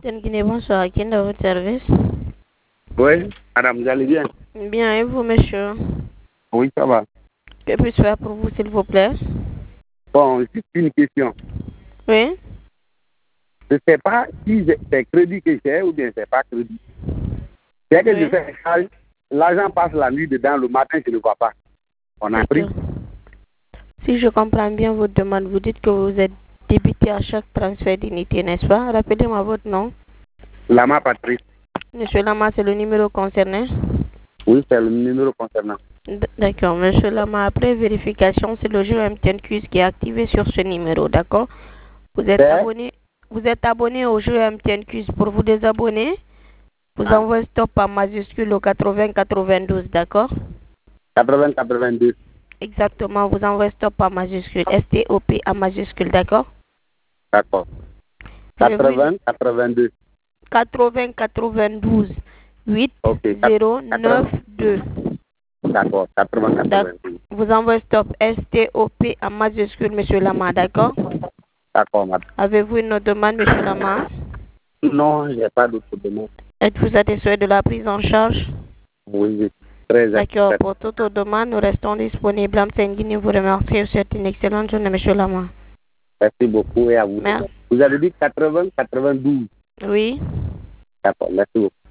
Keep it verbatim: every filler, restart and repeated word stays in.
Antenne Guinée, bonsoir. À qui est dans votre service? Oui, madame, vous allez bien? Bien, et vous, monsieur? Oui, ça va. Que puis-je faire pour vous, s'il vous plaît? Bon, juste une question. Oui? Je ne sais pas si c'est crédit que j'ai ou bien c'est pas crédit. Dès que Oui. je fais ça, l'argent passe la nuit dedans, le matin, je ne le vois pas. On a pris. D'accord. Si je comprends bien votre demande, vous dites que vous êtes débité à chaque transfert d'unité, n'est-ce pas? Rappelez-moi votre nom. Lama Patrice. Monsieur Lama, c'est le numéro concerné? Oui, c'est le numéro concernant. D- D'accord, monsieur Lama, après vérification, c'est le jeu M T N Quiz qui est activé sur ce numéro, d'accord? Vous êtes C'est abonné, vous êtes abonné au jeu M T N Quiz. Pour vous désabonner, vous ah, envoyez stop en majuscule au quatre-vingts quatre-vingt-douze, d'accord? quatre-vingts quatre-vingt-deux. Exactement, vous envoyez stop en majuscule, S T O P en majuscule, d'accord? D'accord. Avez-vous une quatre-vingts quatre-vingt-deux. quatre-vingts quatre-vingt-douze huit Ok. zéro neuf deux. D'accord. quatre-vingts D'ac- quatre-vingt-deux. Vous envoyez stop S T O P en majuscule, monsieur Lama, d'accord? D'accord, madame. Avez-vous une autre demande, monsieur Lama? Non, il n'y a pas d'autre demande. Êtes-vous satisfait de la prise en charge? Oui, oui. Très D'accord, satisfait. pour toute autre demande, nous restons disponibles. Amtengini vous remercie. Je vous souhaite une excellente journée, monsieur Lama. Merci beaucoup et à vous. Merci. Vous avez dit quatre-vingts quatre-vingt-douze. Oui. D'accord, merci beaucoup.